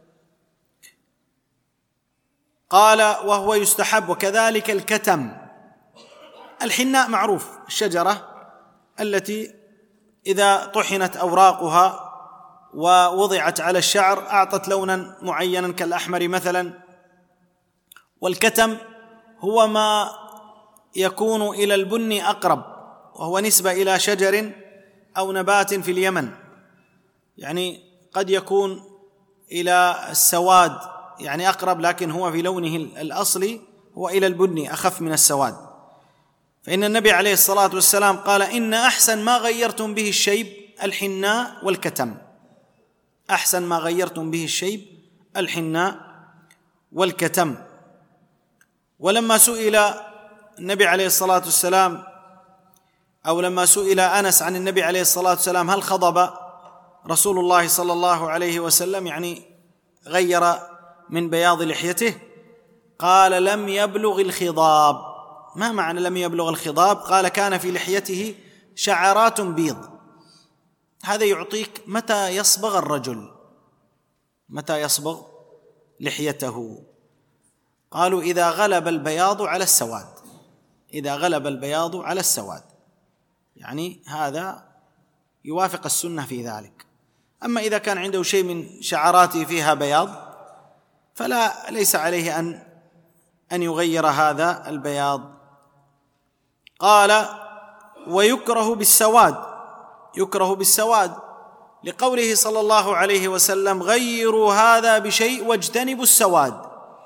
قال: وهو يستحب، وكذلك الكتم. الحناء معروف، الشجرة التي إذا طحنت أوراقها ووضعت على الشعر أعطت لونا معينا كالأحمر مثلا. والكتم هو ما يكون إلى البن أقرب، وهو نسبة إلى شجر أو نبات في اليمن، يعني قد يكون إلى السواد يعني أقرب، لكن هو في لونه الأصلي هو إلى البني أخف من السواد. فإن النبي عليه الصلاة والسلام قال: إن أحسن ما غيرتم به الشيب الحناء والكتم. أحسن ما غيرتم به الشيب الحناء والكتم. ولما سئل النبي عليه الصلاة والسلام أو لما سئل أنس عن النبي عليه الصلاة والسلام هل خضب رسول الله صلى الله عليه وسلم، يعني غير من بياض لحيته، قال: لم يبلغ الخضاب. ما معنى لم يبلغ الخضاب؟ قال: كان في لحيته شعرات بيض. هذا يعطيك متى يصبغ الرجل، متى يصبغ لحيته. قالوا: إذا غلب البياض على السواد، إذا غلب البياض على السواد، يعني هذا يوافق السنة في ذلك. أما إذا كان عنده شيء من شعراته فيها بياض فلا ليس عليه أن أن يغير هذا البياض. قال: ويكره بالسواد. يكره بالسواد لقوله صلى الله عليه وسلم: غيروا هذا بشيء واجتنبوا السواد.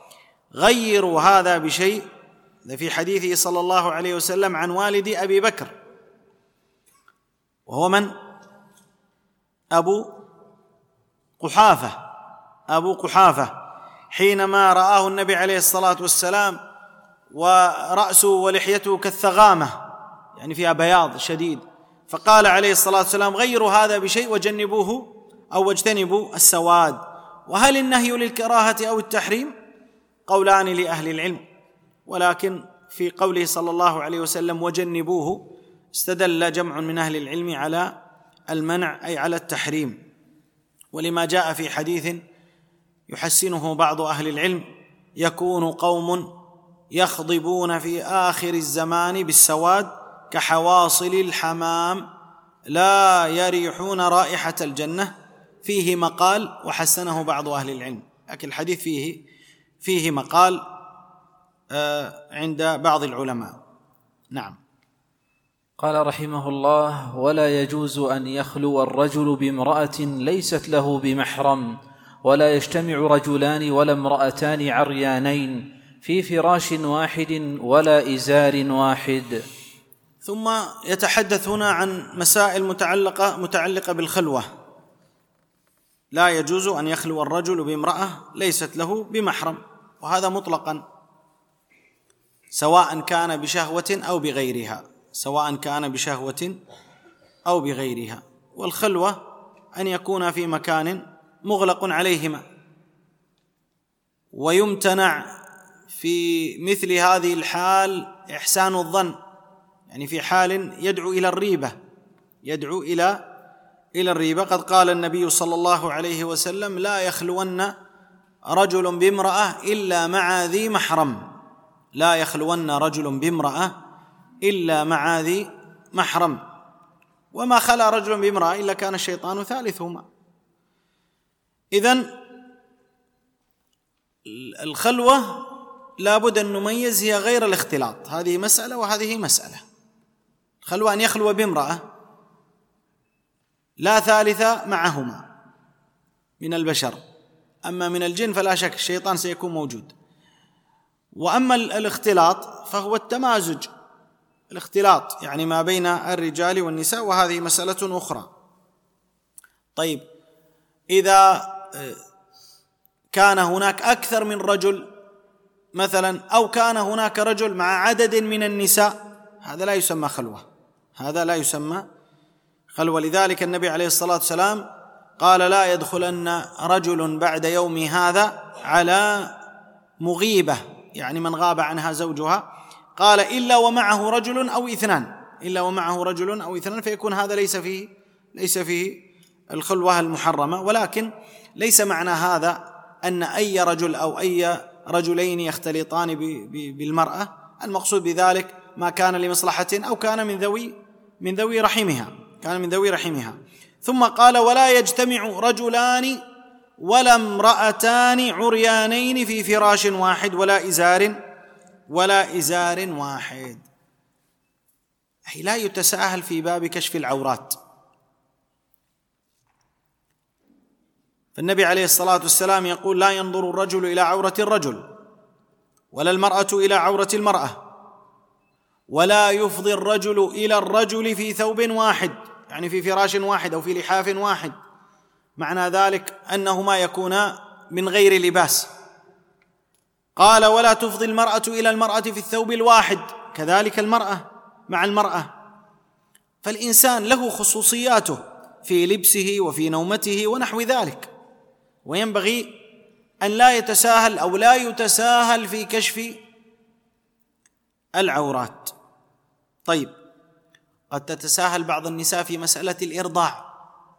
غيروا هذا بشيء. في حديثه صلى الله عليه وسلم عن والد أبي بكر، وهو من؟ أبو قحافة أبو قحافة حينما رآه النبي عليه الصلاة والسلام ورأسه ولحيته كالثغامة، يعني فيها بياض شديد، فقال عليه الصلاة والسلام: غيروا هذا بشيء وجنبوه أو واجتنبوا السواد. وهل النهي للكراهة أو التحريم؟ قولان لأهل العلم، ولكن في قوله صلى الله عليه وسلم وجنبوه استدل جمع من أهل العلم على المنع، أي على التحريم، ولما جاء في حديث يحسنه بعض أهل العلم: يكون قوم يخضبون في آخر الزمان بالسواد كحواصل الحمام لا يريحون رائحة الجنة. فيه مقال وحسنه بعض أهل العلم، لكن الحديث فيه فيه مقال عند بعض العلماء. نعم. قال رحمه الله: ولا يجوز أن يخلو الرجل بامرأة ليست له بمحرم، ولا يجتمع رجلان ولا امرأتان عريانين في فراش واحد ولا إزار واحد. ثم يتحدث هنا عن مسائل متعلقة متعلقة بالخلوة. لا يجوز أن يخلو الرجل بامرأة ليست له بمحرم، وهذا مطلقا، سواء كان بشهوة أو بغيرها سواء كان بشهوة أو بغيرها. والخلوة أن يكون في مكان مغلق عليهما، ويمتنع في مثل هذه الحال إحسان الظن، يعني في حال يدعو إلى الريبة يدعو إلى إلى الريبة. قد قال النبي صلى الله عليه وسلم: لا يخلون رجل بامرأة إلا مع ذي محرم لا يخلون رجل بامرأة إلا مع ذي محرم وما خلا رجل بامرأة إلا كان الشيطان ثالثهما. إذن الخلوة لا بد أن نميز، هي غير الاختلاط، هذه مسألة وهذه مسألة. الخلوة أن يخلو بامرأة لا ثالث معهما من البشر، أما من الجن فلا شك الشيطان سيكون موجود. وأما الاختلاط فهو التمازج، الاختلاط يعني ما بين الرجال والنساء، وهذه مسألة أخرى. طيب، إذا كان هناك أكثر من رجل مثلا، أو كان هناك رجل مع عدد من النساء، هذا لا يسمى خلوة هذا لا يسمى خلوة. لذلك النبي عليه الصلاة والسلام قال: لا يدخلن رجل بعد يوم هذا على مغيبة، يعني من غاب عنها زوجها، قال: إلا ومعه رجل أو اثنان إلا ومعه رجل أو اثنان فيكون هذا ليس فيه ليس فيه الخلوة المحرمة. ولكن ليس معنى هذا أن أي رجل أو أي رجلين يختلطان بالمرأة، المقصود بذلك ما كان لمصلحة أو كان من ذوي من ذوي رحمها كان من ذوي رحمها. ثم قال: ولا يجتمع رجلان ولا امرأتان عريانين في فراش واحد ولا إزار ولا إزار واحد. أي لا يتساهل في باب كشف العورات. فالنبي عليه الصلاة والسلام يقول: لا ينظر الرجل إلى عورة الرجل ولا المرأة إلى عورة المرأة، ولا يفضي الرجل إلى الرجل في ثوب واحد، يعني في فراش واحد أو في لحاف واحد، معنى ذلك أنهما يكونا من غير لباس. قال: ولا تفضي المرأة إلى المرأة في الثوب الواحد، كذلك المرأة مع المرأة. فالإنسان له خصوصياته في لبسه وفي نومته ونحو ذلك، وينبغي أن لا يتساهل أو لا يتساهل في كشف العورات. طيب، قد تتساهل بعض النساء في مسألة الإرضاع،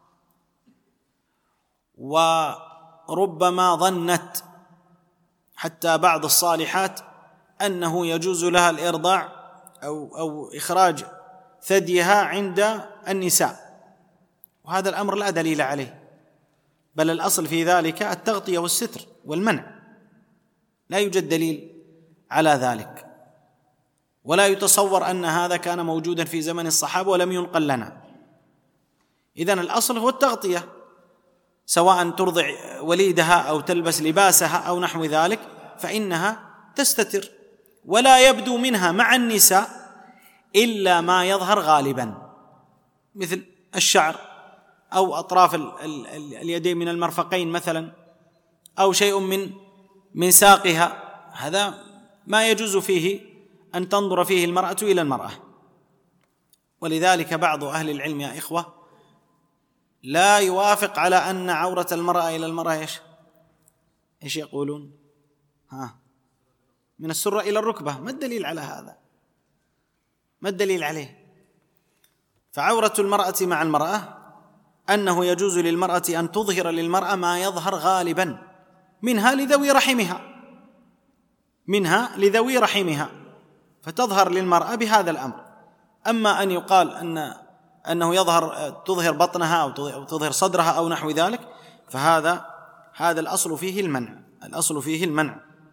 وربما ظنت حتى بعض الصالحات أنه يجوز لها الإرضاع أو, أو إخراج ثديها عند النساء، وهذا الأمر لا دليل عليه، بل الأصل في ذلك التغطية والستر والمنع، لا يوجد دليل على ذلك، ولا يتصور أن هذا كان موجودا في زمن الصحابة ولم ينقل لنا. إذن الأصل هو التغطية، سواء ترضع وليدها أو تلبس لباسها أو نحو ذلك، فإنها تستتر، ولا يبدو منها مع النساء إلا ما يظهر غالبا، مثل الشعر أو أطراف اليدين من المرفقين مثلا، أو شيء من من ساقها، هذا ما يجوز فيه أن تنظر فيه المرأة إلى المرأة. ولذلك بعض أهل العلم يا إخوة لا يوافق على أن عورة المرأة إلى المرأة إيش إيش يقولون؟ ها من السرة إلى الركبة. ما الدليل على هذا؟ ما الدليل عليه؟ فعورة المرأة مع المرأة أنه يجوز للمرأة أن تظهر للمرأة ما يظهر غالبا منها لذوي رحمها منها لذوي رحمها فتظهر للمرأة بهذا الأمر. أما أن يقال أن أنه يظهر تظهر بطنها أو تظهر صدرها أو نحو ذلك، فهذا هذا الأصل فيه المنع الأصل فيه المنع.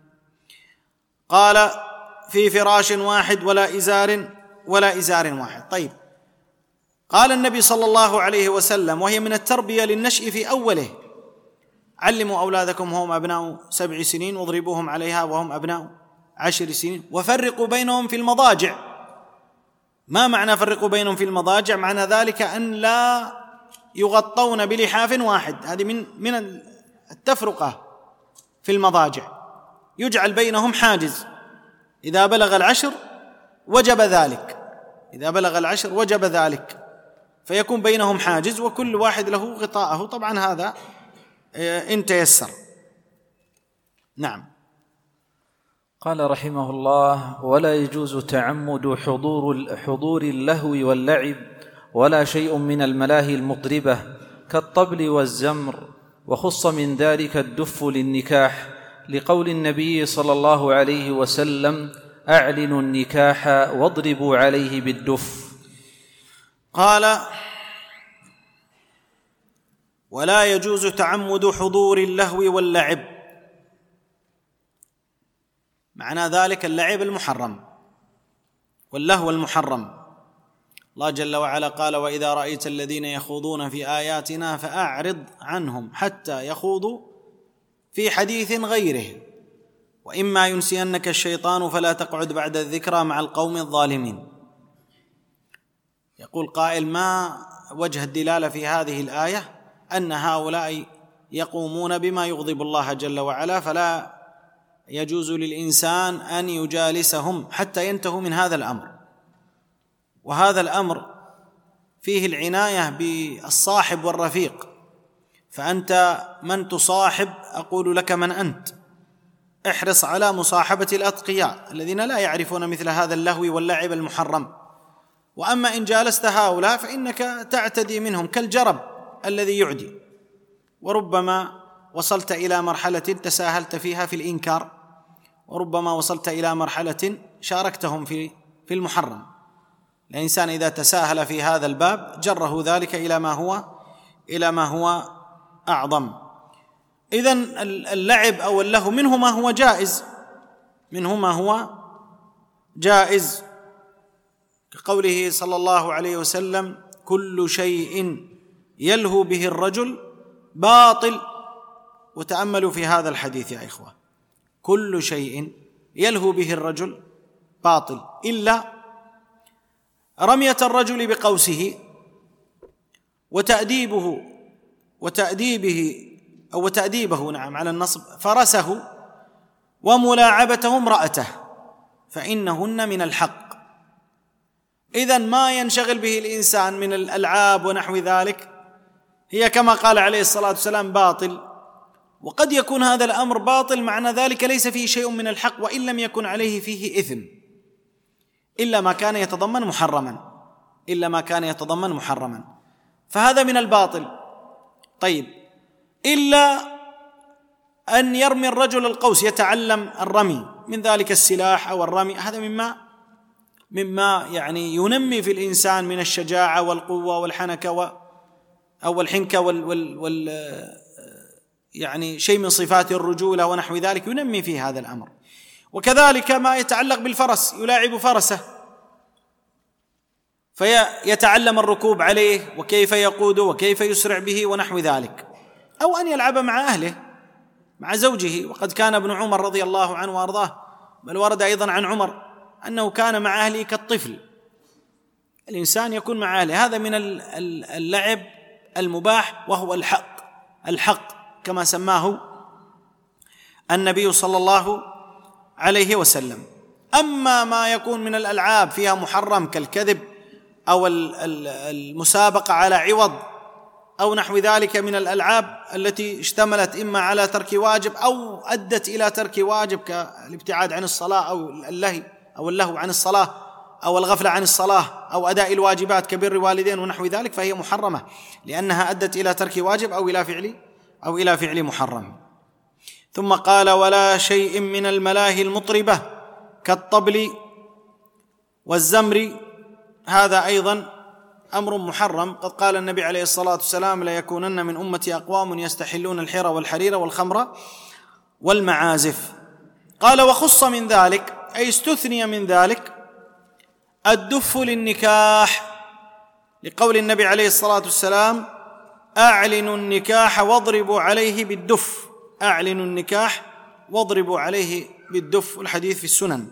قال في فراش واحد ولا إزار ولا إزار واحد. طيب، قال النبي صلى الله عليه وسلم، وهي من التربية للنشء في أوله: علموا أولادكم وهم أبناء سبع سنين واضربوهم عليها وهم أبناء عشر سنين وفرقوا بينهم في المضاجع. ما معنى فرقوا بينهم في المضاجع؟ معنى ذلك أن لا يغطون بلحاف واحد، هذه من من التفرقة في المضاجع، يجعل بينهم حاجز. إذا بلغ العشر وجب ذلك إذا بلغ العشر وجب ذلك فيكون بينهم حاجز وكل واحد له غطاءه. طبعا هذا إن تيسر. نعم. قال رحمه الله: ولا يجوز تعمد حضور حضور اللهو واللعب ولا شيء من الملاهي المطربة كالطبل والزمر، وخص من ذلك الدف للنكاح، لقول النبي صلى الله عليه وسلم: أعلنوا النكاح واضربوا عليه بالدف. قال: ولا يجوز تعمد حضور اللهو واللعب، معنى ذلك اللعب المحرم واللهو المحرم. الله جل وعلا قال: وإذا رأيت الذين يخوضون في آياتنا فأعرض عنهم حتى يخوضوا في حديث غيره وإما ينسينك الشيطان فلا تقعد بعد الذكرى مع القوم الظالمين. يقول قائل: ما وجه الدلالة في هذه الآية أن هؤلاء يقومون بما يغضب الله جل وعلا، فلا يجوز للإنسان أن يجالسهم حتى ينتهوا من هذا الأمر. وهذا الأمر فيه العناية بالصاحب والرفيق، فأنت من تصاحب أقول لك من أنت. احرص على مصاحبة الأتقياء الذين لا يعرفون مثل هذا اللهو واللعب المحرم. وأما إن جالست هؤلاء فإنك تعتدي منهم كالجرب الذي يعدي، وربما وصلت إلى مرحلة تساهلت فيها في الإنكار، وربما وصلت إلى مرحلة شاركتهم في في المحرم. الإنسان إذا تساهل في هذا الباب جره ذلك إلى ما هو إلى ما هو أعظم. إذن اللعب أو اللهو منه ما هو جائز منه ما هو جائز كقوله صلى الله عليه وسلم: كل شيء يلهو به الرجل باطل. وتأملوا في هذا الحديث يا إخوة: كل شيء يلهو به الرجل باطل إلا رمية الرجل بقوسه وتأديبه وتأديبه أو تأديبه نعم على النصب فرسه وملاعبته امرأته، فإنهن من الحق. إذن ما ينشغل به الإنسان من الألعاب ونحو ذلك هي كما قال عليه الصلاة والسلام باطل. وقد يكون هذا الأمر باطل معنى ذلك ليس فيه شيء من الحق، وإن لم يكن عليه فيه إثم إلا ما كان يتضمن محرما إلا ما كان يتضمن محرما فهذا من الباطل. طيب، إلا أن يرمي الرجل القوس، يتعلم الرمي من ذلك السلاح أو الرمي، هذا مما مما يعني ينمي في الإنسان من الشجاعة والقوة والحنكة و أو الحنكة وال, وال, وال يعني شيء من صفات الرجولة ونحو ذلك، ينمي في هذا الأمر. وكذلك ما يتعلق بالفرس، يلاعب فرسه فيتعلم الركوب عليه وكيف يقوده وكيف يسرع به ونحو ذلك، أو أن يلعب مع أهله مع زوجه. وقد كان ابن عمر رضي الله عنه وأرضاه، بل ورد أيضا عن عمر أنه كان مع أهله كالطفل. الإنسان يكون مع أهله، هذا من اللعب المباح، وهو الحق الحق كما سماه النبي صلى الله عليه وسلم. أما ما يكون من الألعاب فيها محرم كالكذب أو المسابقة على عوض أو نحو ذلك من الألعاب التي اشتملت إما على ترك واجب أو أدت إلى ترك واجب كالابتعاد عن الصلاة أو اللهي أو اللهو عن الصلاة أو الغفلة عن الصلاة أو أداء الواجبات كبر الوالدين ونحو ذلك، فهي محرمة لأنها أدت إلى ترك واجب أو إلى فعل أو إلى فعل محرم. ثم قال: ولا شيء من الملاهي المطربة كالطبل والزمر، هذا أيضا أمر محرم. قد قال النبي عليه الصلاة والسلام: ليكونن من أمتي أقوام يستحلون الحر والحرير والخمر والمعازف. قال: وخص من ذلك، أي استثني من ذلك الدف للنكاح، لقول النبي عليه الصلاة والسلام: أعلنوا النكاح واضربوا عليه بالدف، أعلنوا النكاح واضربوا عليه بالدف، والحديث في السنن.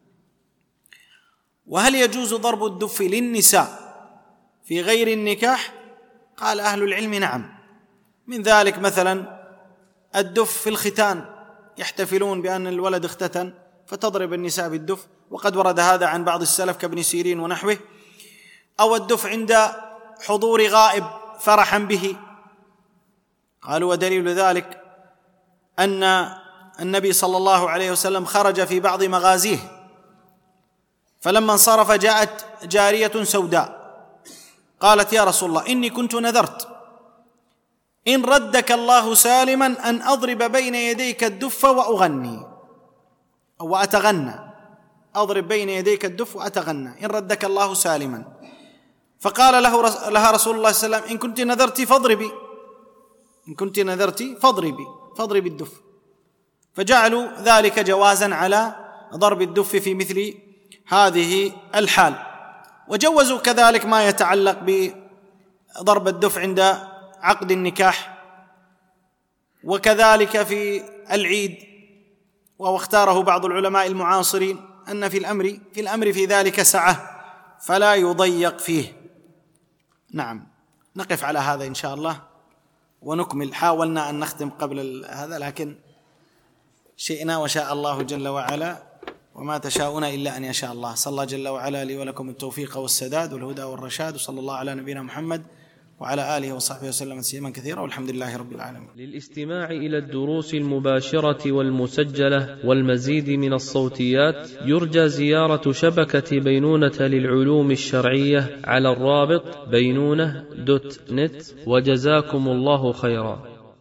وهل يجوز ضرب الدف للنساء في غير النكاح؟ قال أهل العلم: نعم. من ذلك مثلا الدف في الختان، يحتفلون بأن الولد اختتن فتضرب النساء بالدف، وقد ورد هذا عن بعض السلف كابن سيرين ونحوه. أو الدف عند حضور غائب فرحا به، قالوا ودليل ذلك أن النبي صلى الله عليه وسلم خرج في بعض مغازيه، فلما انصرف جاءت جارية سوداء قالت: يا رسول الله، إني كنت نذرت إن ردك الله سالما أن أضرب بين يديك الدف وأغني أو وأتغنى، أضرب بين يديك الدف وأتغنى إن ردك الله سالما. فقال له لها رسول الله صلى الله عليه وسلم: إن كنت نذرتي فاضربي، إن كنت نذرتي فاضربي فاضربي الدف. فجعلوا ذلك جوازا على ضرب الدف في مثل هذه الحال. وجوزوا كذلك ما يتعلق بضرب الدف عند عقد النكاح، وكذلك في العيد. واختاره بعض العلماء المعاصرين أن في الأمر في الأمر في ذلك سعة فلا يضيق فيه. نعم، نقف على هذا إن شاء الله ونكمل. حاولنا أن نختم قبل هذا لكن شئنا وشاء الله جل وعلا، وما تشاءون إلا أن يشاء الله. صلى الله جل وعلا لي ولكم التوفيق والسداد والهدى والرشاد، وصلى الله على نبينا محمد وعلى آله وصحبه وسلم تسليما كثيرا، والحمد لله رب العالمين. للاستماع إلى الدروس المباشرة والمسجلة والمزيد من الصوتيات يرجى زيارة شبكة بينونة للعلوم الشرعية على الرابط بينونة دوت نت، وجزاكم الله خيرا.